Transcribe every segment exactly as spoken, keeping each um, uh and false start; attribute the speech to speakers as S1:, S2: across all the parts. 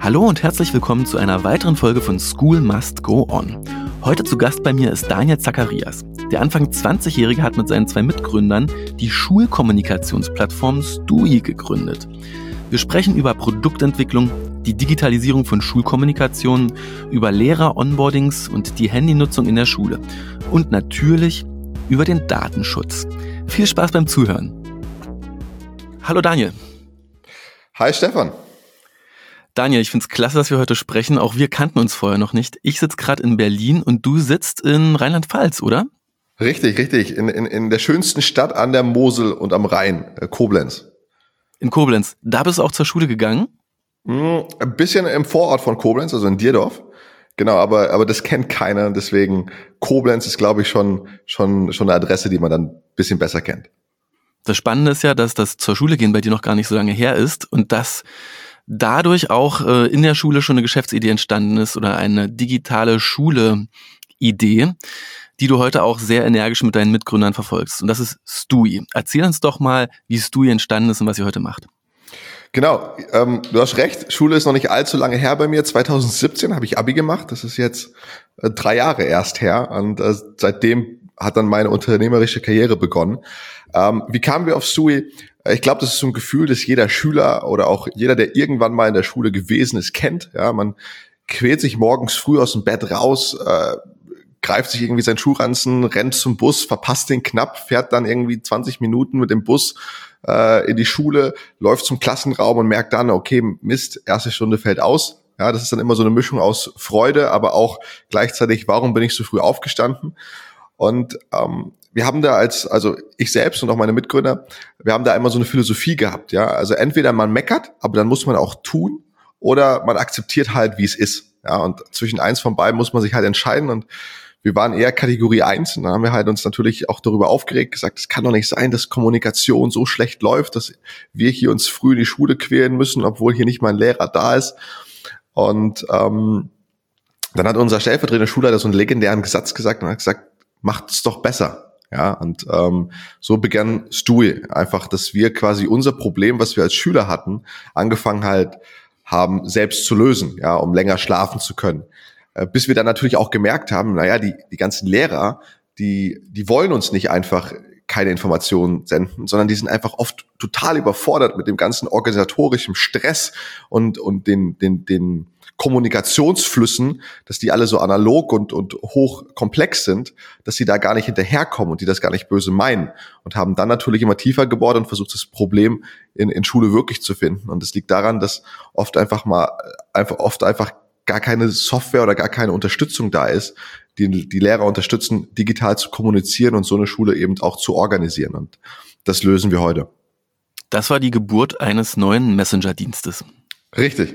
S1: Hallo und herzlich willkommen zu einer weiteren Folge von School Must Go On. Heute zu Gast bei mir ist Daniel Zacharias. Der Anfang zwanzigjährige hat mit seinen zwei Mitgründern die Schulkommunikationsplattform Stui gegründet. Wir sprechen über Produktentwicklung, die Digitalisierung von Schulkommunikation, über Lehrer-Onboardings und die Handynutzung in der Schule und natürlich über den Datenschutz. Viel Spaß beim Zuhören. Hallo Daniel.
S2: Hi Stefan.
S1: Daniel, ich finde es klasse, dass wir heute sprechen. Auch wir kannten uns vorher noch nicht. Ich sitze gerade in Berlin und du sitzt in Rheinland-Pfalz, oder?
S2: Richtig, richtig. In, in, in der schönsten Stadt an der Mosel und am Rhein, Koblenz.
S1: In Koblenz. Da bist du auch zur Schule gegangen?
S2: Hm, ein bisschen im Vorort von Koblenz, also in Dierdorf. Genau, aber, aber das kennt keiner. Deswegen Koblenz ist, glaube ich, schon, schon, schon eine Adresse, die man dann ein bisschen besser kennt.
S1: Das Spannende ist ja, dass das zur Schule gehen bei dir noch gar nicht so lange her ist und dass dadurch auch äh, in der Schule schon eine Geschäftsidee entstanden ist oder eine digitale Schule-Idee, die du heute auch sehr energisch mit deinen Mitgründern verfolgst. Und das ist Stui. Erzähl uns doch mal, wie Stui entstanden ist und was ihr heute macht.
S2: Genau, ähm, du hast recht, Schule ist noch nicht allzu lange her bei mir. zwanzig siebzehn habe ich Abi gemacht, das ist jetzt äh, drei Jahre erst her und äh, seitdem hat dann meine unternehmerische Karriere begonnen. Ähm, wie kamen wir auf Stui? Ich glaube, das ist so ein Gefühl, das jeder Schüler oder auch jeder, der irgendwann mal in der Schule gewesen ist, kennt. Ja, man quält sich morgens früh aus dem Bett raus, äh, greift sich irgendwie seinen Schuhranzen, rennt zum Bus, verpasst den knapp, fährt dann irgendwie zwanzig Minuten mit dem Bus äh, in die Schule, läuft zum Klassenraum und merkt dann, okay, Mist, erste Stunde fällt aus. Ja, das ist dann immer so eine Mischung aus Freude, aber auch gleichzeitig, warum bin ich so früh aufgestanden? Und ähm, wir haben da als, also ich selbst und auch meine Mitgründer, wir haben da immer so eine Philosophie gehabt, ja. Also entweder man meckert, aber dann muss man auch tun, oder man akzeptiert halt, wie es ist. Ja, und zwischen eins von beiden muss man sich halt entscheiden. Und wir waren eher Kategorie eins und dann haben wir halt uns natürlich auch darüber aufgeregt, gesagt, es kann doch nicht sein, dass Kommunikation so schlecht läuft, dass wir hier uns früh in die Schule quälen müssen, obwohl hier nicht mal ein Lehrer da ist. Und ähm, dann hat unser stellvertretender Schulleiter so einen legendären Satz gesagt und hat gesagt, macht's doch besser. Ja, und ähm, so begann Stui. Einfach, dass wir quasi unser Problem, was wir als Schüler hatten, angefangen halt haben, selbst zu lösen, ja, um länger schlafen zu können. Äh, bis wir dann natürlich auch gemerkt haben, naja, die, die ganzen Lehrer, die, die wollen uns nicht einfach keine Informationen senden, sondern die sind einfach oft total überfordert mit dem ganzen organisatorischen Stress und, und den, den, den Kommunikationsflüssen, dass die alle so analog und, und hochkomplex sind, dass sie da gar nicht hinterherkommen und die das gar nicht böse meinen und haben dann natürlich immer tiefer gebohrt und versucht, das Problem in, in Schule wirklich zu finden. Und es liegt daran, dass oft einfach mal, einfach, oft einfach gar keine Software oder gar keine Unterstützung da ist, die die Lehrer unterstützen, digital zu kommunizieren und so eine Schule eben auch zu organisieren. Und das lösen wir heute.
S1: Das war die Geburt eines neuen Messenger-Dienstes.
S2: Richtig.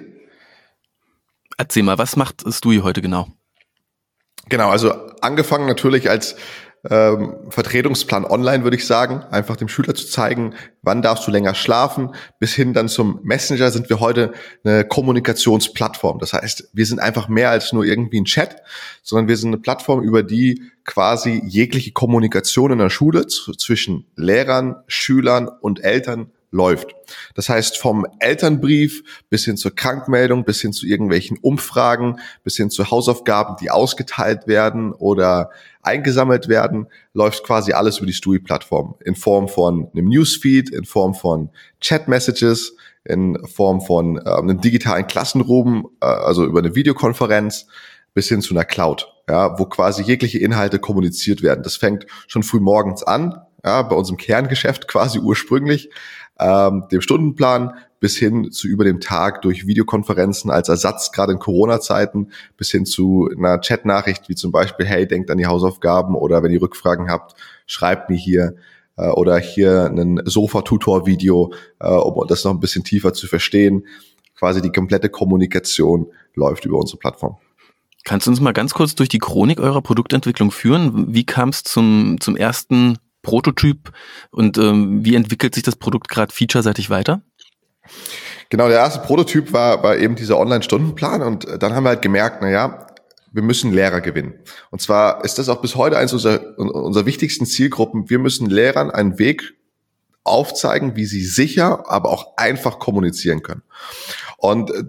S1: Erzähl mal, was macht Stui heute genau?
S2: Genau, also angefangen natürlich als ähm, Vertretungsplan online, würde ich sagen, einfach dem Schüler zu zeigen, wann darfst du länger schlafen, bis hin dann zum Messenger sind wir heute eine Kommunikationsplattform. Das heißt, wir sind einfach mehr als nur irgendwie ein Chat, sondern wir sind eine Plattform, über die quasi jegliche Kommunikation in der Schule zu, zwischen Lehrern, Schülern und Eltern läuft. Das heißt, vom Elternbrief bis hin zur Krankmeldung, bis hin zu irgendwelchen Umfragen, bis hin zu Hausaufgaben, die ausgeteilt werden oder eingesammelt werden, läuft quasi alles über die Stui-Plattform in Form von einem Newsfeed, in Form von Chat-Messages, in Form von äh, einem digitalen Klassenraum, äh, also über eine Videokonferenz, bis hin zu einer Cloud, ja, wo quasi jegliche Inhalte kommuniziert werden. Das fängt schon früh morgens an, ja, bei unserem Kerngeschäft quasi ursprünglich, ähm, dem Stundenplan, bis hin zu über dem Tag durch Videokonferenzen als Ersatz, gerade in Corona-Zeiten, bis hin zu einer Chatnachricht, wie zum Beispiel, hey, denkt an die Hausaufgaben oder wenn ihr Rückfragen habt, schreibt mir hier äh, oder hier ein Sofa-Tutor-Video, äh, um das noch ein bisschen tiefer zu verstehen. Quasi die komplette Kommunikation läuft über unsere Plattform.
S1: Kannst du uns mal ganz kurz durch die Chronik eurer Produktentwicklung führen? Wie kam es zum, zum ersten Prototyp und ähm, wie entwickelt sich das Produkt gerade featureseitig weiter?
S2: Genau, der erste Prototyp war, war eben dieser Online-Stundenplan und dann haben wir halt gemerkt, naja, wir müssen Lehrer gewinnen. Und zwar ist das auch bis heute eines unserer, unserer wichtigsten Zielgruppen. Wir müssen Lehrern einen Weg aufzeigen, wie sie sicher, aber auch einfach kommunizieren können. Und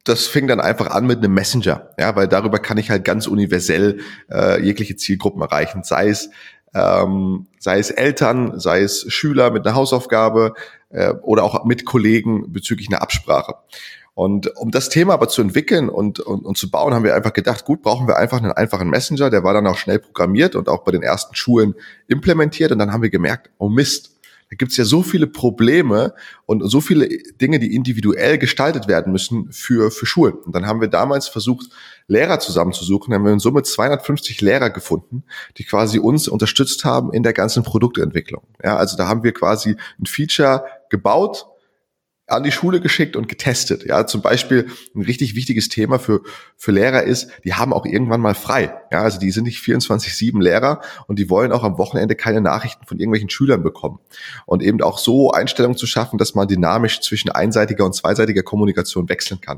S2: das fing dann einfach an mit einem Messenger, ja, weil darüber kann ich halt ganz universell äh, jegliche Zielgruppen erreichen, sei es ähm, sei es Eltern, sei es Schüler mit einer Hausaufgabe äh, oder auch mit Kollegen bezüglich einer Absprache. Und um das Thema aber zu entwickeln und, und, und zu bauen, haben wir einfach gedacht, gut, brauchen wir einfach einen einfachen Messenger, der war dann auch schnell programmiert und auch bei den ersten Schulen implementiert. Und dann haben wir gemerkt, oh Mist, da gibt's ja so viele Probleme und so viele Dinge, die individuell gestaltet werden müssen für, für Schulen. Und dann haben wir damals versucht, Lehrer zusammenzusuchen. Dann haben wir in Summe zweihundertfünfzig Lehrer gefunden, die quasi uns unterstützt haben in der ganzen Produktentwicklung. Ja, also da haben wir quasi ein Feature gebaut, an die Schule geschickt und getestet. Ja, zum Beispiel ein richtig wichtiges Thema für für Lehrer ist, die haben auch irgendwann mal frei. Ja, also die sind nicht vierundzwanzig sieben Lehrer und die wollen auch am Wochenende keine Nachrichten von irgendwelchen Schülern bekommen. Und eben auch so Einstellungen zu schaffen, dass man dynamisch zwischen einseitiger und zweiseitiger Kommunikation wechseln kann.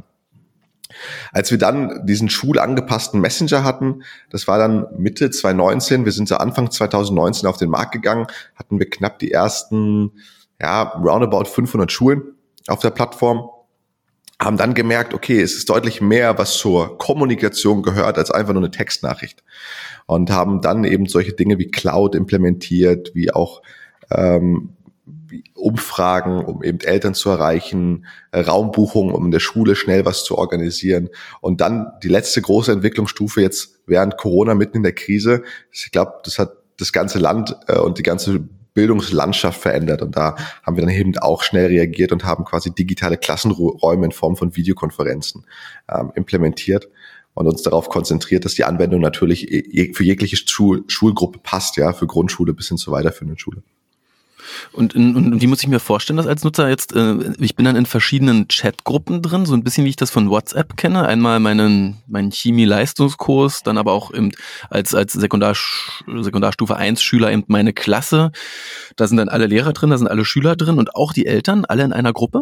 S2: Als wir dann diesen schulangepassten Messenger hatten, das war dann Mitte zwanzig neunzehn, wir sind so Anfang zwanzig neunzehn auf den Markt gegangen, hatten wir knapp die ersten, ja, roundabout fünfhundert Schulen auf der Plattform, haben dann gemerkt, okay, es ist deutlich mehr, was zur Kommunikation gehört, als einfach nur eine Textnachricht. Und haben dann eben solche Dinge wie Cloud implementiert, wie auch ähm, wie Umfragen, um eben Eltern zu erreichen, äh, Raumbuchungen, um in der Schule schnell was zu organisieren. Und dann die letzte große Entwicklungsstufe jetzt während Corona, mitten in der Krise. Ich glaube, das hat das ganze Land äh, und die ganze Bildungslandschaft verändert. Und da haben wir dann eben auch schnell reagiert und haben quasi digitale Klassenräume in Form von Videokonferenzen ähm, implementiert und uns darauf konzentriert, dass die Anwendung natürlich für jegliche Schul- Schulgruppe passt, ja, für Grundschule bis hin zur weiterführenden Schule.
S1: Und, und, und wie muss ich mir vorstellen, dass als Nutzer jetzt, äh, ich bin dann in verschiedenen Chatgruppen drin, so ein bisschen wie ich das von WhatsApp kenne. Einmal meinen, meinen Chemie-Leistungskurs, dann aber auch eben als, als Sekundar, Sekundarstufe eins Schüler eben meine Klasse. Da sind dann alle Lehrer drin, da sind alle Schüler drin und auch die Eltern, alle in einer Gruppe?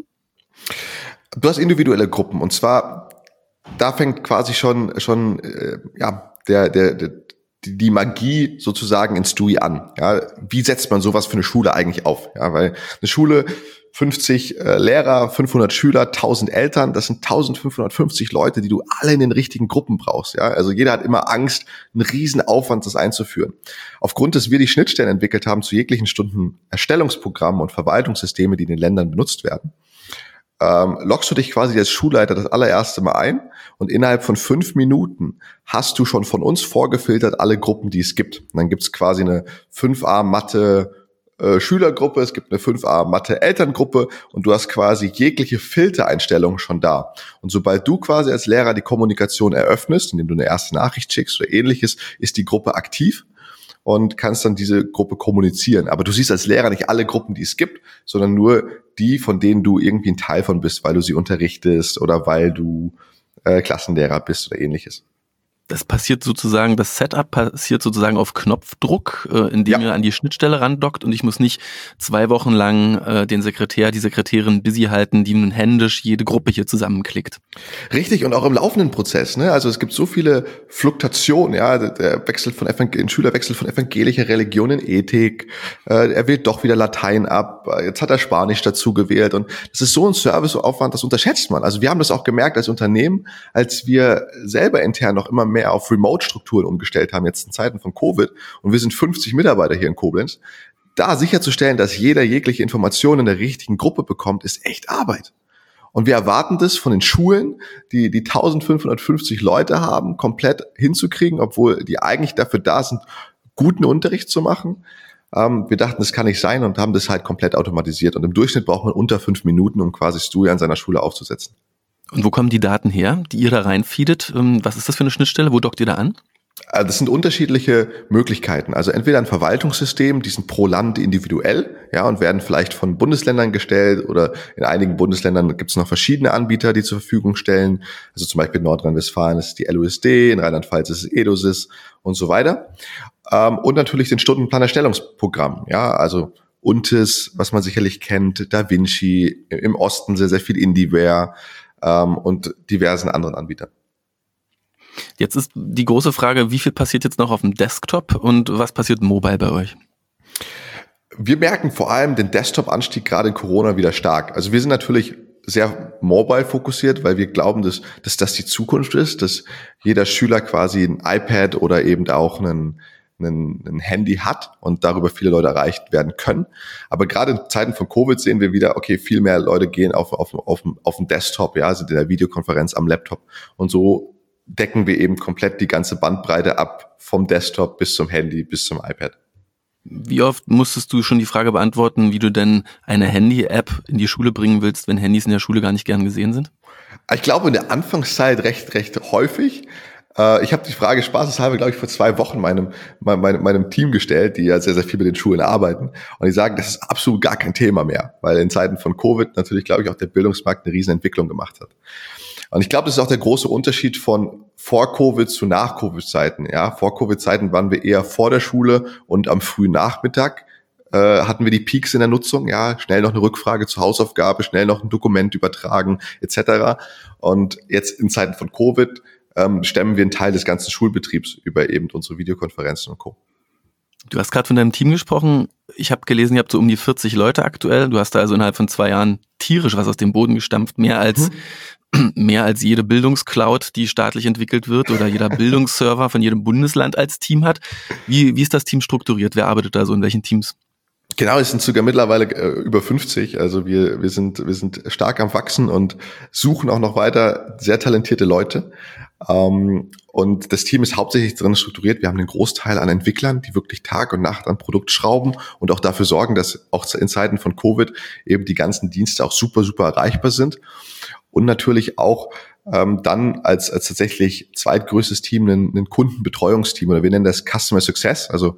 S2: Du hast individuelle Gruppen und zwar, da fängt quasi schon, schon äh, ja, der, der, der die Magie sozusagen ins Stui an. Ja, wie setzt man sowas für eine Schule eigentlich auf? Ja, weil eine Schule, fünfzig äh, Lehrer, fünfhundert Schüler, tausend Eltern, das sind eintausendfünfhundertfünfzig Leute, die du alle in den richtigen Gruppen brauchst. Ja, also jeder hat immer Angst, einen riesen Aufwand, das einzuführen. Aufgrund, dass wir die Schnittstellen entwickelt haben zu jeglichen Stunden Erstellungsprogrammen und Verwaltungssysteme, die in den Ländern benutzt werden, Ähm, loggst du dich quasi als Schulleiter das allererste Mal ein und innerhalb von fünf Minuten hast du schon von uns vorgefiltert alle Gruppen, die es gibt. Und dann gibt's quasi eine fünf a Mathe äh, Schülergruppe, es gibt eine fünf a Mathe Elterngruppe und du hast quasi jegliche Filtereinstellungen schon da. Und sobald du quasi als Lehrer die Kommunikation eröffnest, indem du eine erste Nachricht schickst oder ähnliches, ist die Gruppe aktiv und kannst dann diese Gruppe kommunizieren. Aber du siehst als Lehrer nicht alle Gruppen, die es gibt, sondern nur die, von denen du irgendwie ein Teil von bist, weil du sie unterrichtest oder weil du äh, Klassenlehrer bist oder ähnliches.
S1: Das passiert sozusagen, das Setup passiert sozusagen auf Knopfdruck, äh, indem
S2: Ja.
S1: ihr an die Schnittstelle randockt und ich muss nicht zwei Wochen lang äh, den Sekretär, die Sekretärin busy halten, die nun händisch jede Gruppe hier zusammenklickt.
S2: Richtig, und auch im laufenden Prozess, ne? Also es gibt so viele Fluktuationen, ja, der Wechsel von Evangel- ein Schüler wechselt von evangelischer Religion in Ethik, äh, er wählt doch wieder Latein ab, jetzt hat er Spanisch dazu gewählt und das ist so ein Serviceaufwand, das unterschätzt man. Also wir haben das auch gemerkt als Unternehmen, als wir selber intern noch immer mehr auf Remote-Strukturen umgestellt haben, jetzt in Zeiten von Covid und wir sind fünfzig Mitarbeiter hier in Koblenz, da sicherzustellen, dass jeder jegliche Information in der richtigen Gruppe bekommt, ist echt Arbeit. Und wir erwarten das von den Schulen, die die eintausendfünfhundertfünfzig Leute haben, komplett hinzukriegen, obwohl die eigentlich dafür da sind, guten Unterricht zu machen. Ähm, wir dachten, das kann nicht sein und haben das halt komplett automatisiert. Und im Durchschnitt braucht man unter fünf Minuten, um quasi Stui an seiner Schule aufzusetzen.
S1: Und wo kommen die Daten her, die ihr da reinfeedet? Was ist das für eine Schnittstelle? Wo dockt ihr da an?
S2: Also das sind unterschiedliche Möglichkeiten. Also entweder ein Verwaltungssystem, die sind pro Land individuell, ja, und werden vielleicht von Bundesländern gestellt oder in einigen Bundesländern gibt es noch verschiedene Anbieter, die zur Verfügung stellen. Also zum Beispiel in Nordrhein-Westfalen ist die L U S D, in Rheinland-Pfalz ist es EduSys und so weiter. Und natürlich den Stundenplanerstellungsprogramm, ja, also U N T I S, was man sicherlich kennt, Da Vinci, im Osten sehr, sehr viel Indieware und diversen anderen Anbietern.
S1: Jetzt ist die große Frage, wie viel passiert jetzt noch auf dem Desktop und was passiert mobile bei euch?
S2: Wir merken vor allem den Desktop-Anstieg gerade in Corona wieder stark. Also wir sind natürlich sehr mobile fokussiert, weil wir glauben, dass, dass das die Zukunft ist, dass jeder Schüler quasi ein iPad oder eben auch einen, einen, ein Handy hat und darüber viele Leute erreicht werden können. Aber gerade in Zeiten von Covid sehen wir wieder, okay, viel mehr Leute gehen auf, auf, auf, auf den Desktop, ja, sind in der Videokonferenz am Laptop. Und so decken wir eben komplett die ganze Bandbreite ab, vom Desktop bis zum Handy, bis zum iPad.
S1: Wie oft musstest du schon die Frage beantworten, wie du denn eine Handy-App in die Schule bringen willst, wenn Handys in der Schule gar nicht gern gesehen sind?
S2: Ich glaube, in der Anfangszeit recht, recht häufig. Ich habe die Frage spaßeshalber, glaube ich, vor zwei Wochen meinem, meinem, meinem Team gestellt, die ja sehr, sehr viel mit den Schulen arbeiten. Und die sagen, das ist absolut gar kein Thema mehr, weil in Zeiten von Covid natürlich, glaube ich, auch der Bildungsmarkt eine riesen Entwicklung gemacht hat. Und ich glaube, das ist auch der große Unterschied von vor-Covid zu nach-Covid-Zeiten. Ja, vor-Covid-Zeiten waren wir eher vor der Schule und am frühen Nachmittag äh, hatten wir die Peaks in der Nutzung. Ja, schnell noch eine Rückfrage zur Hausaufgabe, schnell noch ein Dokument übertragen et cetera. Und jetzt in Zeiten von Covid ähm, stemmen wir einen Teil des ganzen Schulbetriebs über eben unsere Videokonferenzen und Co.
S1: Du hast gerade von deinem Team gesprochen. Ich habe gelesen, ihr habt so um die vierzig Leute aktuell. Du hast da also innerhalb von zwei Jahren tierisch was aus dem Boden gestampft. Mehr als hm. mehr als jede Bildungscloud, die staatlich entwickelt wird oder jeder Bildungsserver von jedem Bundesland als Team hat. Wie, wie ist das Team strukturiert? Wer arbeitet da so in welchen Teams?
S2: Genau, es sind sogar mittlerweile äh, über fünfzig. Also wir wir sind wir sind stark am Wachsen und suchen auch noch weiter sehr talentierte Leute. Ähm, und das Team ist hauptsächlich drin strukturiert. Wir haben einen Großteil an Entwicklern, die wirklich Tag und Nacht am Produkt schrauben und auch dafür sorgen, dass auch in Zeiten von Covid eben die ganzen Dienste auch super, super erreichbar sind. Und natürlich auch ähm, dann als, als tatsächlich zweitgrößtes Team ein, ein Kundenbetreuungsteam oder wir nennen das Customer Success, also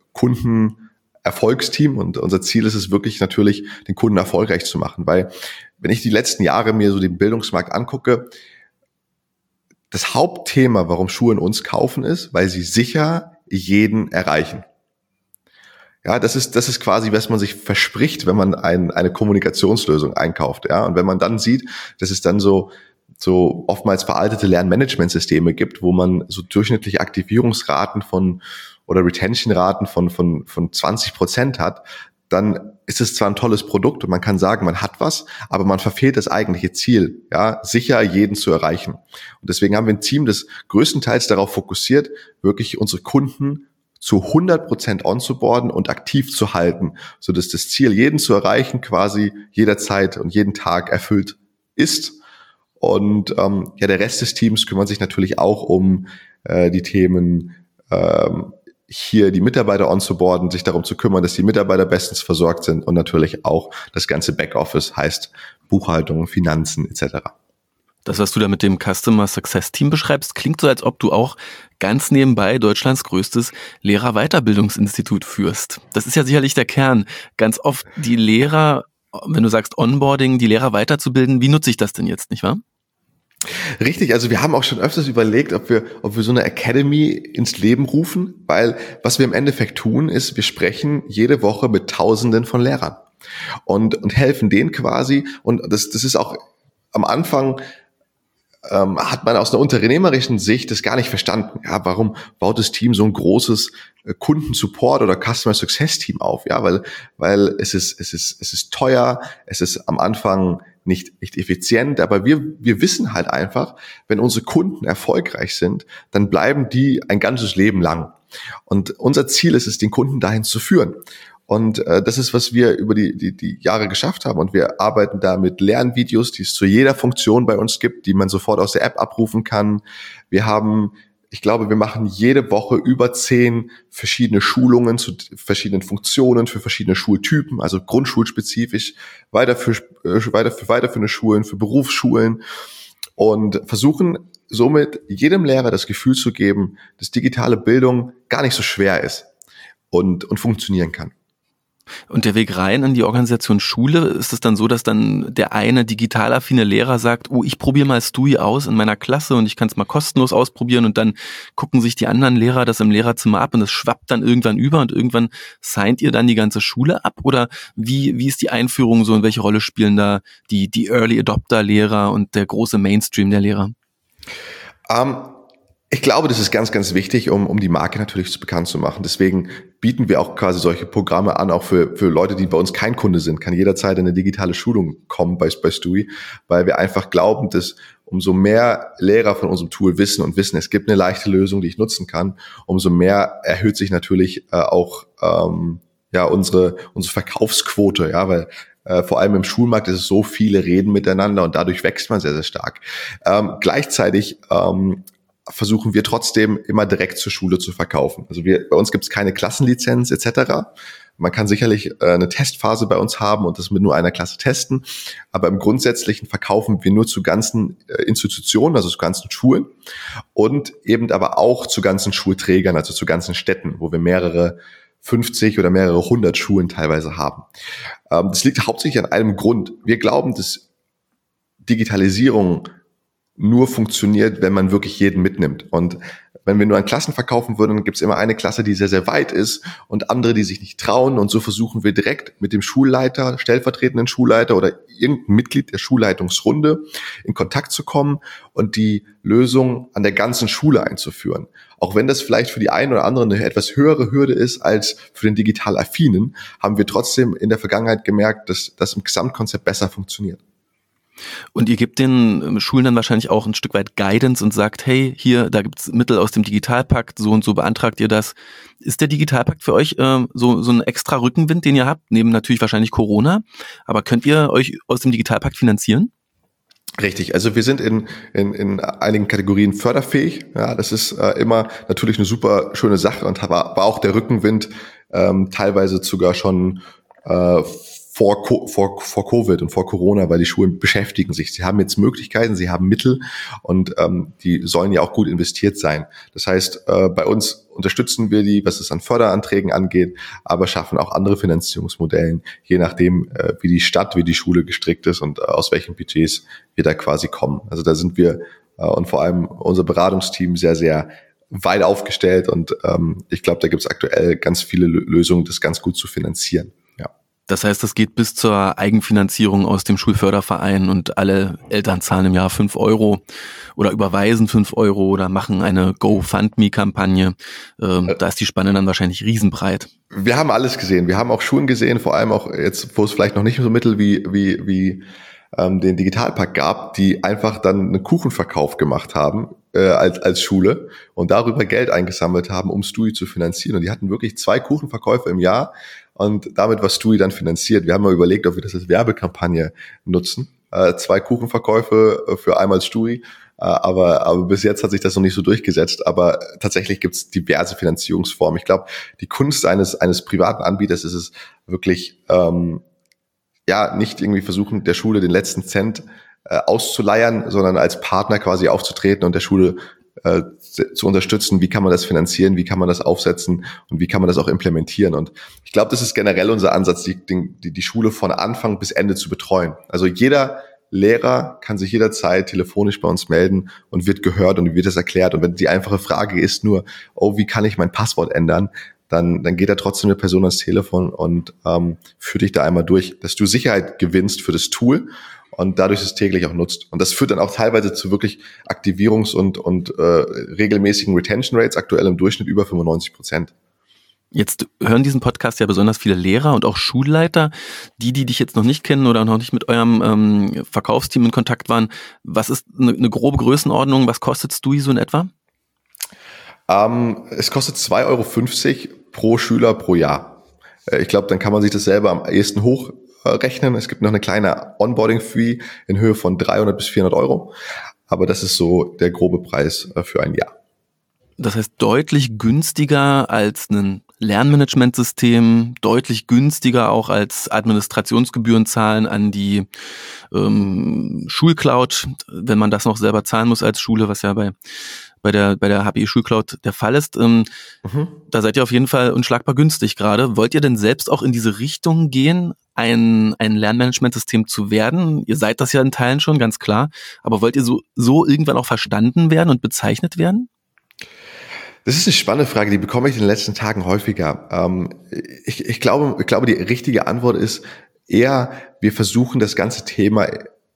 S2: Kundenerfolgsteam. Und unser Ziel ist es wirklich natürlich, den Kunden erfolgreich zu machen. Weil wenn ich die letzten Jahre mir so den Bildungsmarkt angucke, das Hauptthema, warum Schulen uns kaufen, ist, weil sie sicher jeden erreichen. Ja, das ist, das ist quasi, was man sich verspricht, wenn man ein, eine Kommunikationslösung einkauft. Ja, und wenn man dann sieht, dass es dann so, so oftmals veraltete Lernmanagementsysteme gibt, wo man so durchschnittliche Aktivierungsraten von, oder Retention-Raten von, von, von zwanzig Prozent hat, dann ist es zwar ein tolles Produkt und man kann sagen, man hat was, aber man verfehlt das eigentliche Ziel, ja, sicher jeden zu erreichen. Und deswegen haben wir ein Team, das größtenteils darauf fokussiert, wirklich unsere Kunden zu hundert Prozent onzuboarden und aktiv zu halten, sodass das Ziel, jeden zu erreichen, quasi jederzeit und jeden Tag erfüllt ist. Und ähm, ja, der Rest des Teams kümmert sich natürlich auch um äh, die Themen, ähm, hier die Mitarbeiter onzuboarden, sich darum zu kümmern, dass die Mitarbeiter bestens versorgt sind und natürlich auch das ganze Backoffice, heißt Buchhaltung, Finanzen et cetera.
S1: Das, was du da mit dem Customer Success Team beschreibst, klingt so, als ob du auch ganz nebenbei Deutschlands größtes Lehrerweiterbildungsinstitut führst. Das ist ja sicherlich der Kern. Ganz oft die Lehrer, wenn du sagst Onboarding, die Lehrer weiterzubilden, wie nutze ich das denn jetzt, nicht wahr?
S2: Richtig, also wir haben auch schon öfters überlegt, ob wir, ob wir so eine Academy ins Leben rufen, weil was wir im Endeffekt tun, ist, wir sprechen jede Woche mit Tausenden von Lehrern und, und helfen denen quasi. Und das, das ist auch am Anfang, ähm, hat man aus einer unternehmerischen Sicht das gar nicht verstanden. Ja, warum baut das Team so ein großes äh, Kundensupport oder Customer Success Team auf? Ja, weil, weil es ist, es ist, es ist teuer, es ist am Anfang nicht, nicht effizient, aber wir, wir wissen halt einfach, wenn unsere Kunden erfolgreich sind, dann bleiben die ein ganzes Leben lang. Und unser Ziel ist es, den Kunden dahin zu führen. Und äh, das ist, was wir über die, die, die Jahre geschafft haben. Und wir arbeiten da mit Lernvideos, die es zu jeder Funktion bei uns gibt, die man sofort aus der App abrufen kann. Wir haben, ich glaube, wir machen jede Woche über zehn verschiedene Schulungen zu verschiedenen Funktionen für verschiedene Schultypen, also grundschulspezifisch, weiter für, äh, weiter für weiterführende Schulen, für Berufsschulen und versuchen somit jedem Lehrer das Gefühl zu geben, dass digitale Bildung gar nicht so schwer ist und, und funktionieren kann.
S1: Und der Weg rein in die Organisation Schule, ist es dann so, dass dann der eine digital affine Lehrer sagt, oh, ich probiere mal Stui aus in meiner Klasse und ich kann es mal kostenlos ausprobieren und dann gucken sich die anderen Lehrer das im Lehrerzimmer ab und es schwappt dann irgendwann über und irgendwann signed ihr dann die ganze Schule ab? Oder wie wie ist die Einführung so und welche Rolle spielen da die die Early Adopter Lehrer und der große Mainstream der Lehrer?
S2: Um Ich glaube, das ist ganz, ganz wichtig, um, um die Marke natürlich bekannt zu machen. Deswegen bieten wir auch quasi solche Programme an, auch für, für Leute, die bei uns kein Kunde sind, kann jederzeit in eine digitale Schulung kommen bei, bei Stui, weil wir einfach glauben, dass umso mehr Lehrer von unserem Tool wissen und wissen, es gibt eine leichte Lösung, die ich nutzen kann, umso mehr erhöht sich natürlich äh, auch ähm, ja unsere unsere Verkaufsquote, ja, weil äh, vor allem im Schulmarkt ist es so, viele reden miteinander und dadurch wächst man sehr, sehr stark. Ähm, gleichzeitig ähm, versuchen wir trotzdem immer direkt zur Schule zu verkaufen. Also wir, bei uns gibt es keine Klassenlizenz et cetera. Man kann sicherlich äh, eine Testphase bei uns haben und das mit nur einer Klasse testen, aber im Grundsätzlichen verkaufen wir nur zu ganzen äh, Institutionen, also zu ganzen Schulen und eben aber auch zu ganzen Schulträgern, also zu ganzen Städten, wo wir mehrere fünfzig oder mehrere hundert Schulen teilweise haben. Ähm, das liegt hauptsächlich an einem Grund. Wir glauben, dass Digitalisierung nur funktioniert, wenn man wirklich jeden mitnimmt. Und wenn wir nur an Klassen verkaufen würden, dann gibt es immer eine Klasse, die sehr, sehr weit ist und andere, die sich nicht trauen. Und so versuchen wir direkt mit dem Schulleiter, stellvertretenden Schulleiter oder irgendein Mitglied der Schulleitungsrunde in Kontakt zu kommen und die Lösung an der ganzen Schule einzuführen. Auch wenn das vielleicht für die einen oder anderen eine etwas höhere Hürde ist als für den digital Affinen, haben wir trotzdem in der Vergangenheit gemerkt, dass das im Gesamtkonzept besser funktioniert.
S1: Und ihr gebt den Schulen dann wahrscheinlich auch ein Stück weit Guidance und sagt, hey, hier, da gibt's Mittel aus dem Digitalpakt, so und so beantragt ihr das. Ist der Digitalpakt für euch äh, so so ein extra Rückenwind, den ihr habt, neben natürlich wahrscheinlich Corona, aber könnt ihr euch aus dem Digitalpakt finanzieren?
S2: Richtig, also wir sind in, in, in einigen Kategorien förderfähig. Ja, das ist äh, immer natürlich eine super schöne Sache und war, war auch der Rückenwind ähm, teilweise sogar schon äh, vor, vor, vor Covid und vor Corona, weil die Schulen beschäftigen sich. Sie haben jetzt Möglichkeiten, sie haben Mittel und ähm, die sollen ja auch gut investiert sein. Das heißt, äh, bei uns unterstützen wir die, was es an Förderanträgen angeht, aber schaffen auch andere Finanzierungsmodellen, je nachdem, äh, wie die Stadt, wie die Schule gestrickt ist und äh, aus welchen Budgets wir da quasi kommen. Also da sind wir äh, und vor allem unser Beratungsteam sehr, sehr weit aufgestellt und ähm, ich glaube, da gibt es aktuell ganz viele Lösungen, das ganz gut zu finanzieren.
S1: Das heißt, das geht bis zur Eigenfinanzierung aus dem Schulförderverein und alle Eltern zahlen im Jahr fünf Euro oder überweisen fünf Euro oder machen eine GoFundMe-Kampagne. Ähm, äh, da ist die Spanne dann wahrscheinlich riesenbreit.
S2: Wir haben alles gesehen. Wir haben auch Schulen gesehen, vor allem auch jetzt, wo es vielleicht noch nicht so Mittel wie wie wie ähm, den Digitalpakt gab, die einfach dann einen Kuchenverkauf gemacht haben äh, als als Schule und darüber Geld eingesammelt haben, um Stui zu finanzieren. Und die hatten wirklich zwei Kuchenverkäufe im Jahr. Und damit war Stui dann finanziert. Wir haben mal überlegt, ob wir das als Werbekampagne nutzen. Äh, zwei Kuchenverkäufe für einmal Stui. Äh, aber, aber bis jetzt hat sich das noch nicht so durchgesetzt. Aber tatsächlich gibt es diverse Finanzierungsformen. Ich glaube, die Kunst eines, eines privaten Anbieters ist es wirklich, ähm, ja, nicht irgendwie versuchen, der Schule den letzten Cent äh, auszuleiern, sondern als Partner quasi aufzutreten und der Schule äh, zu unterstützen, wie kann man das finanzieren, wie kann man das aufsetzen und wie kann man das auch implementieren. Und ich glaube, das ist generell unser Ansatz, die, die, die Schule von Anfang bis Ende zu betreuen. Also jeder Lehrer kann sich jederzeit telefonisch bei uns melden und wird gehört und wird das erklärt. Und wenn die einfache Frage ist nur, oh, wie kann ich mein Passwort ändern, dann, dann geht da trotzdem eine Person ans Telefon und ähm, führt dich da einmal durch, dass du Sicherheit gewinnst für das Tool und dadurch es täglich auch nutzt. Und das führt dann auch teilweise zu wirklich Aktivierungs- und, und äh, regelmäßigen Retention Rates, aktuell im Durchschnitt über fünfundneunzig Prozent.
S1: Jetzt hören diesen Podcast ja besonders viele Lehrer und auch Schulleiter. Die, die dich jetzt noch nicht kennen oder noch nicht mit eurem ähm, Verkaufsteam in Kontakt waren, was ist eine, eine grobe Größenordnung? Was kostet Stui so in etwa?
S2: Ähm, es kostet zwei Euro fünfzig pro Schüler pro Jahr. Äh, ich glaube, dann kann man sich das selber am ehesten hoch rechnen. Es gibt noch eine kleine Onboarding-Fee in Höhe von dreihundert bis vierhundert Euro. Aber das ist so der grobe Preis für ein Jahr.
S1: Das heißt, deutlich günstiger als ein Lernmanagementsystem, deutlich günstiger auch als Administrationsgebühren zahlen an die ähm, Schulcloud, wenn man das noch selber zahlen muss als Schule, was ja bei bei der bei der H P E Schulcloud der Fall ist. Ähm, mhm. Da seid ihr auf jeden Fall unschlagbar günstig gerade. Wollt ihr denn selbst auch in diese Richtung gehen, ein ein Lernmanagementsystem zu werden? Ihr seid das ja in Teilen schon, ganz klar. Aber wollt ihr so so irgendwann auch verstanden werden und bezeichnet werden?
S2: Das ist eine spannende Frage, die bekomme ich in den letzten Tagen häufiger. Ähm, ich, ich glaube, ich glaube, die richtige Antwort ist eher, wir versuchen das ganze Thema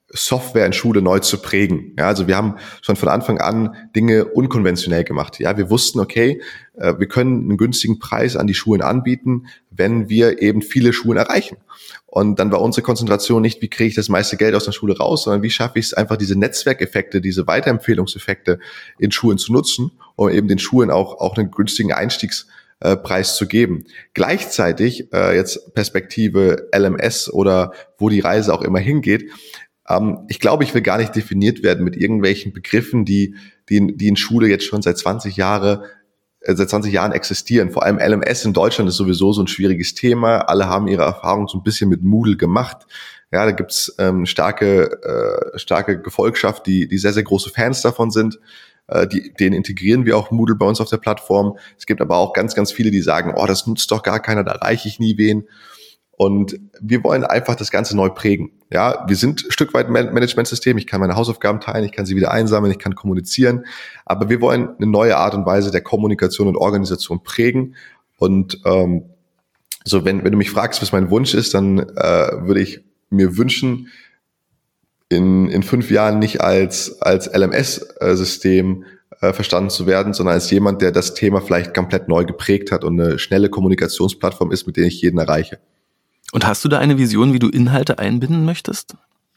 S2: Software in Schule neu zu prägen. Ja, also wir haben schon von Anfang an Dinge unkonventionell gemacht. Ja, wir wussten, okay, wir können einen günstigen Preis an die Schulen anbieten, wenn wir eben viele Schulen erreichen. Und dann war unsere Konzentration nicht, wie kriege ich das meiste Geld aus der Schule raus, sondern wie schaffe ich es einfach, diese Netzwerkeffekte, diese Weiterempfehlungseffekte in Schulen zu nutzen, um eben den Schulen auch, auch einen günstigen Einstiegspreis zu geben. Gleichzeitig, äh, jetzt Perspektive L M S oder wo die Reise auch immer hingeht, ich glaube, ich will gar nicht definiert werden mit irgendwelchen Begriffen, die, die, die in Schule jetzt schon seit zwanzig Jahre, äh, seit zwanzig Jahren existieren. Vor allem L M S in Deutschland ist sowieso so ein schwieriges Thema. Alle haben ihre Erfahrung so ein bisschen mit Moodle gemacht. Ja, da gibt's ähm, starke, äh, starke Gefolgschaft, die, die sehr, sehr große Fans davon sind. Äh, die, denen integrieren wir auch Moodle bei uns auf der Plattform. Es gibt aber auch ganz, ganz viele, die sagen, oh, das nutzt doch gar keiner, da erreiche ich nie wen. Und wir wollen einfach das Ganze neu prägen. Ja, wir sind ein Stück weit ein Managementsystem. Ich kann meine Hausaufgaben teilen, ich kann sie wieder einsammeln, ich kann kommunizieren. Aber wir wollen eine neue Art und Weise der Kommunikation und Organisation prägen. Und ähm, so, wenn, wenn du mich fragst, was mein Wunsch ist, dann äh, würde ich mir wünschen, in, in fünf Jahren nicht als, als L M S-System äh, verstanden zu werden, sondern als jemand, der das Thema vielleicht komplett neu geprägt hat und eine schnelle Kommunikationsplattform ist, mit der ich jeden erreiche.
S1: Und hast du da eine Vision, wie du Inhalte einbinden möchtest?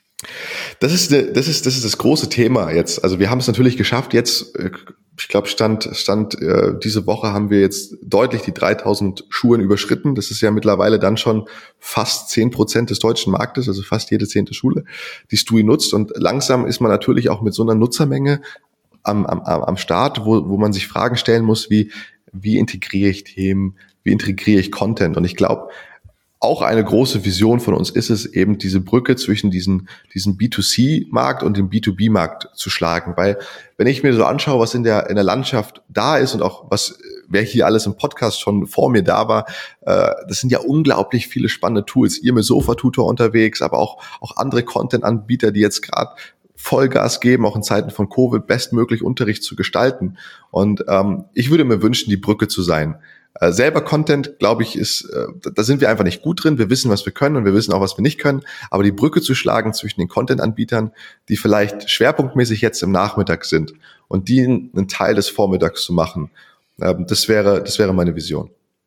S2: Das ist, eine, das ist, das ist das große Thema jetzt. Also wir haben es natürlich geschafft. Jetzt, ich glaube, Stand, Stand äh, diese Woche haben wir jetzt deutlich die dreitausend Schulen überschritten. Das ist ja mittlerweile dann schon fast zehn Prozent des deutschen Marktes, also fast jede zehnte Schule, die S T U I nutzt. Und langsam ist man natürlich auch mit so einer Nutzermenge am, am, am Start, wo, wo man sich Fragen stellen muss, wie, wie integriere ich Themen, wie integriere ich Content? Und ich glaube, auch eine große Vision von uns ist es, eben diese Brücke zwischen diesen, diesen B zwei C-Markt und dem B zwei B-Markt zu schlagen. Weil wenn ich mir so anschaue, was in der, in der Landschaft da ist und auch was, wer hier alles im Podcast schon vor mir da war, äh, das sind ja unglaublich viele spannende Tools. Ihr mit Sofa-Tutor unterwegs, aber auch, auch andere Content-Anbieter, die jetzt gerade Vollgas geben, auch in Zeiten von Covid bestmöglich Unterricht zu gestalten. Und ähm, ich würde mir wünschen, die Brücke zu sein. Äh, selber Content, glaube ich, ist, äh, da sind wir einfach nicht gut drin. Wir wissen, was wir können und wir wissen auch, was wir nicht können. Aber die Brücke zu schlagen zwischen den Content-Anbietern, die vielleicht schwerpunktmäßig jetzt im Nachmittag sind und die einen Teil des Vormittags zu machen, äh, das wäre, das wäre meine Vision.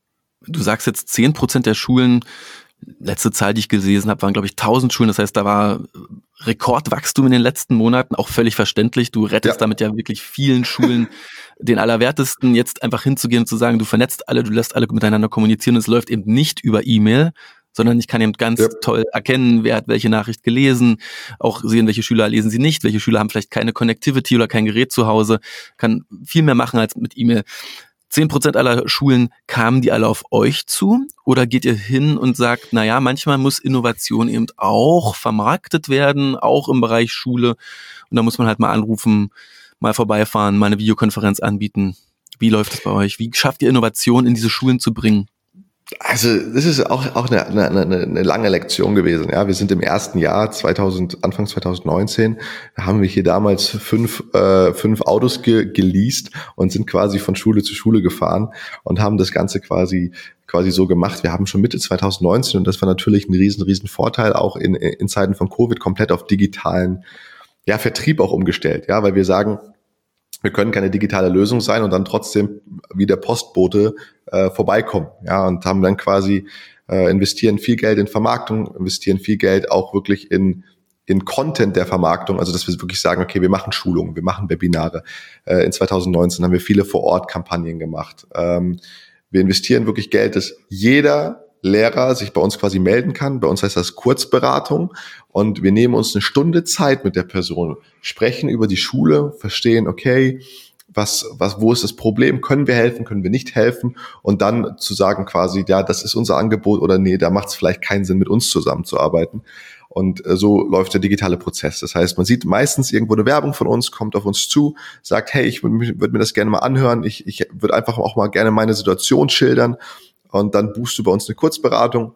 S1: Du sagst jetzt zehn Prozent der Schulen, letzte Zahl, die ich gelesen habe, waren, glaube ich, tausend Schulen. Das heißt, da war Rekordwachstum in den letzten Monaten, auch völlig verständlich. Du rettest ja damit ja wirklich vielen Schulen den Allerwertesten, jetzt einfach hinzugehen und zu sagen, du vernetzt alle, du lässt alle miteinander kommunizieren. Es läuft eben nicht über E-Mail, sondern ich kann eben ganz ja. toll erkennen, wer hat welche Nachricht gelesen, auch sehen, welche Schüler lesen sie nicht, welche Schüler haben vielleicht keine Connectivity oder kein Gerät zu Hause, kann viel mehr machen als mit E-Mail. Zehn Prozent aller Schulen, kamen die alle auf euch zu? Oder geht ihr hin und sagt, naja, manchmal muss Innovation eben auch vermarktet werden, auch im Bereich Schule. Und da muss man halt mal anrufen, mal vorbeifahren, mal eine Videokonferenz anbieten. Wie läuft es bei euch? Wie schafft ihr Innovation in diese Schulen zu bringen?
S2: Also das ist auch auch eine, eine, eine lange Lektion gewesen. Ja, wir sind im ersten Jahr zweitausend Anfang zwanzig neunzehn, da haben wir hier damals fünf äh, fünf Autos ge, geleast und sind quasi von Schule zu Schule gefahren und haben das Ganze quasi quasi so gemacht. Wir haben schon Mitte zwanzig neunzehn, und das war natürlich ein riesen riesen Vorteil, auch in in Zeiten von Covid komplett auf digitalen ja Vertrieb auch umgestellt. Ja, weil wir sagen, wir können keine digitale Lösung sein und dann trotzdem wie der Postbote äh, vorbeikommen. Ja, und haben dann quasi äh, investieren viel Geld in Vermarktung, investieren viel Geld auch wirklich in in Content der Vermarktung, also dass wir wirklich sagen, okay, wir machen Schulungen, wir machen Webinare. Äh, in zwanzig neunzehn haben wir viele Vor-Ort-Kampagnen gemacht. Ähm, wir investieren wirklich Geld, dass jeder Lehrer sich bei uns quasi melden kann. Bei uns heißt das Kurzberatung, und wir nehmen uns eine Stunde Zeit mit der Person, sprechen über die Schule, verstehen, okay, was, was, wo ist das Problem? Können wir helfen? Können wir nicht helfen? Und dann zu sagen quasi, ja, das ist unser Angebot, oder nee, da macht es vielleicht keinen Sinn, mit uns zusammenzuarbeiten. Und äh, so läuft der digitale Prozess. Das heißt, man sieht meistens irgendwo eine Werbung von uns, kommt auf uns zu, sagt, hey, ich würde würd mir das gerne mal anhören. Ich, ich würde einfach auch mal gerne meine Situation schildern. Und dann buchst du bei uns eine Kurzberatung,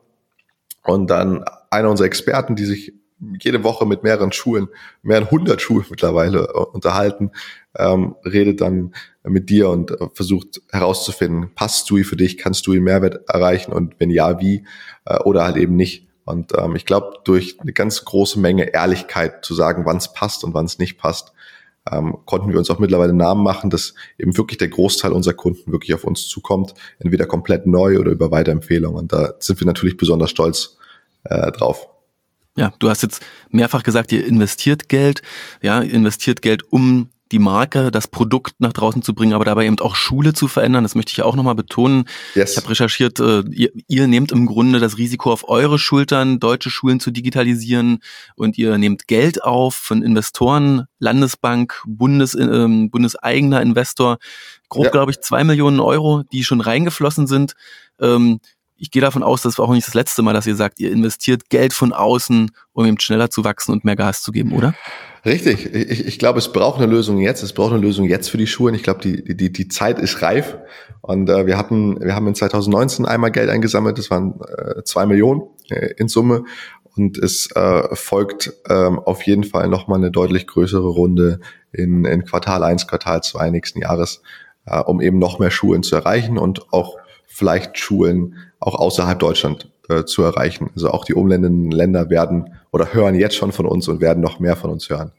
S2: und dann einer unserer Experten, die sich jede Woche mit mehreren Schulen, mehreren hundert Schulen mittlerweile unterhalten, ähm, redet dann mit dir und versucht herauszufinden, passt S T U I für dich, kannst du einen Mehrwert erreichen, und wenn ja, wie, äh, oder halt eben nicht. Und ähm, ich glaube, durch eine ganz große Menge Ehrlichkeit zu sagen, wann es passt und wann es nicht passt, ähm, konnten wir uns auch mittlerweile Namen machen, dass eben wirklich der Großteil unserer Kunden wirklich auf uns zukommt, entweder komplett neu oder über Weiterempfehlung. Und da sind wir natürlich besonders stolz äh, drauf.
S1: Ja, du hast jetzt mehrfach gesagt, ihr investiert Geld, ja, ihr investiert Geld, um die Marke, das Produkt nach draußen zu bringen, aber dabei eben auch Schule zu verändern. Das möchte ich auch nochmal betonen. Yes. Ich habe recherchiert, äh, ihr, ihr nehmt im Grunde das Risiko auf eure Schultern, deutsche Schulen zu digitalisieren, und ihr nehmt Geld auf von Investoren, Landesbank, Bundes, äh, bundeseigener Investor, grob ja. glaube ich zwei Millionen Euro, die schon reingeflossen sind. Ähm, Ich gehe davon aus, das war auch nicht das letzte Mal, dass ihr sagt, ihr investiert Geld von außen, um eben schneller zu wachsen und mehr Gas zu geben, oder?
S2: Richtig. Ich, ich glaube, es braucht eine Lösung jetzt. Es braucht eine Lösung jetzt für die Schulen. Ich glaube, die, die, die Zeit ist reif. Und äh, wir hatten, wir haben in zwanzig neunzehn einmal Geld eingesammelt. Das waren äh, zwei Millionen äh, in Summe. Und es äh, folgt ähm, auf jeden Fall nochmal eine deutlich größere Runde in, in Quartal eins, Quartal zwei nächsten Jahres, äh, um eben noch mehr Schulen zu erreichen und auch vielleicht Schulen auch außerhalb Deutschland äh, zu erreichen. Also auch die umliegenden Länder werden oder hören jetzt schon von uns und werden noch mehr von uns hören.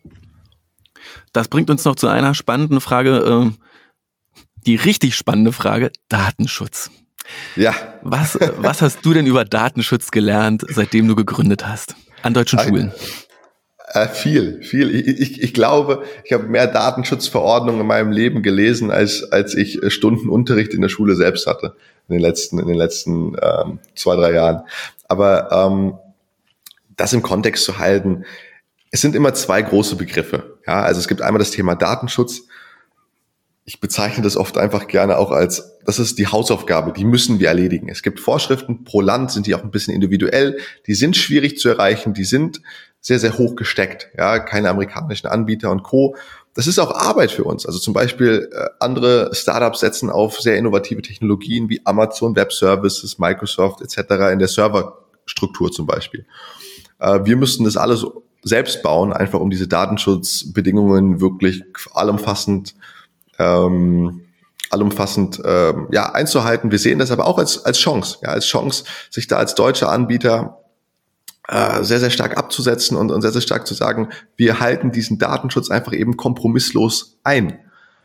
S1: Das bringt uns noch zu einer spannenden Frage, äh, die richtig spannende Frage, Datenschutz.
S2: Ja.
S1: Was, was hast du denn über Datenschutz gelernt, seitdem du gegründet hast, an deutschen
S2: Ein,
S1: Schulen?
S2: Äh, viel, viel. Ich, ich, ich glaube, ich habe mehr Datenschutzverordnungen in meinem Leben gelesen, als, als ich Stunden Unterricht in der Schule selbst hatte. In den letzten, in den letzten ähm, zwei, drei Jahren. Aber ähm, das im Kontext zu halten, es sind immer zwei große Begriffe. Ja, also es gibt einmal das Thema Datenschutz. Ich bezeichne das oft einfach gerne auch als, das ist die Hausaufgabe, die müssen wir erledigen. Es gibt Vorschriften, pro Land sind die auch ein bisschen individuell, die sind schwierig zu erreichen, die sind sehr, sehr hoch gesteckt. Ja, keine amerikanischen Anbieter und Co. Das ist auch Arbeit für uns. Also zum Beispiel äh, andere Startups setzen auf sehr innovative Technologien wie Amazon Web Services, Microsoft et cetera in der Serverstruktur zum Beispiel. Äh, wir müssen das alles selbst bauen, einfach um diese Datenschutzbedingungen wirklich allumfassend, ähm, allumfassend ähm, ja einzuhalten. Wir sehen das aber auch als als Chance, ja als Chance, sich da als deutscher Anbieter sehr, sehr stark abzusetzen und, und sehr, sehr stark zu sagen, wir halten diesen Datenschutz einfach eben kompromisslos ein.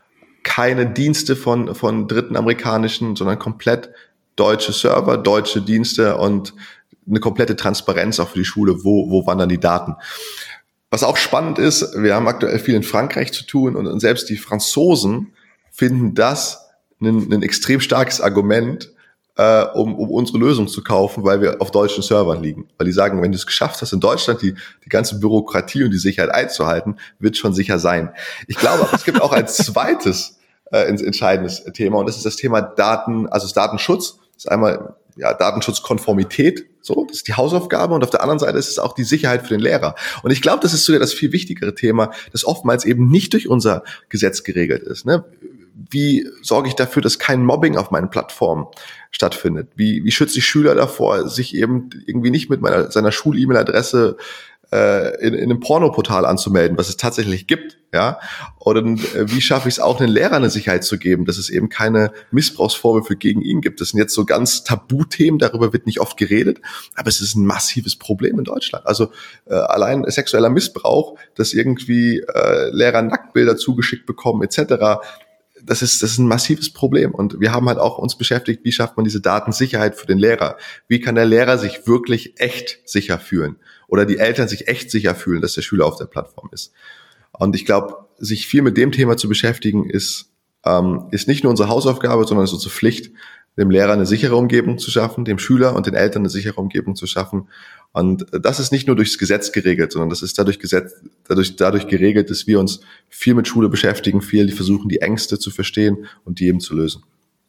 S2: Keine Dienste von, von dritten amerikanischen, sondern komplett deutsche Server, deutsche Dienste und eine komplette Transparenz auch für die Schule, wo, wo wandern die Daten. Was auch spannend ist, wir haben aktuell viel in Frankreich zu tun und, und selbst die Franzosen finden das ein, ein extrem starkes Argument, Uh, um, um unsere Lösung zu kaufen, weil wir auf deutschen Servern liegen. Weil die sagen, wenn du es geschafft hast, in Deutschland die, die ganze Bürokratie und die Sicherheit einzuhalten, wird schon sicher sein. Ich glaube, aber es gibt auch ein zweites äh, entscheidendes Thema, und das ist das Thema Daten, also das Datenschutz. Das ist einmal ja Datenschutzkonformität, so, das ist die Hausaufgabe, und auf der anderen Seite ist es auch die Sicherheit für den Lehrer. Und ich glaube, das ist sogar das viel wichtigere Thema, das oftmals eben nicht durch unser Gesetz geregelt ist. Ne? Wie sorge ich dafür, dass kein Mobbing auf meinen Plattformen stattfindet? Wie, wie schütze ich Schüler davor, sich eben irgendwie nicht mit meiner, seiner Schul-E-Mail-Adresse äh, in, in einem Pornoportal anzumelden, was es tatsächlich gibt, ja? Oder äh, wie schaffe ich es auch, den Lehrern eine Sicherheit zu geben, dass es eben keine Missbrauchsvorwürfe gegen ihn gibt? Das sind jetzt so ganz Tabuthemen, darüber wird nicht oft geredet, aber es ist ein massives Problem in Deutschland. Also äh, allein sexueller Missbrauch, dass irgendwie äh, Lehrer Nacktbilder zugeschickt bekommen et cetera, Das ist, das ist ein massives Problem. Und wir haben halt auch uns beschäftigt, wie schafft man diese Datensicherheit für den Lehrer? Wie kann der Lehrer sich wirklich echt sicher fühlen? Oder die Eltern sich echt sicher fühlen, dass der Schüler auf der Plattform ist? Und ich glaube, sich viel mit dem Thema zu beschäftigen, ist, ähm, ist nicht nur unsere Hausaufgabe, sondern ist unsere Pflicht, dem Lehrer eine sichere Umgebung zu schaffen, dem Schüler und den Eltern eine sichere Umgebung zu schaffen. Und das ist nicht nur durchs Gesetz geregelt, sondern das ist dadurch, Gesetz, dadurch, dadurch geregelt, dass wir uns viel mit Schule beschäftigen, viel versuchen, die Ängste zu verstehen und die eben zu lösen.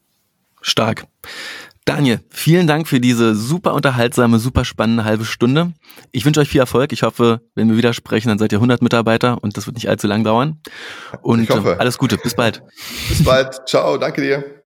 S1: Stark. Daniel, vielen Dank für diese super unterhaltsame, super spannende halbe Stunde. Ich wünsche euch viel Erfolg. Ich hoffe, wenn wir wieder sprechen, dann seid ihr hundert Mitarbeiter und das wird nicht allzu lang dauern. Und
S2: ich hoffe.
S1: Alles Gute. Bis bald.
S2: Bis bald. Ciao. Danke dir.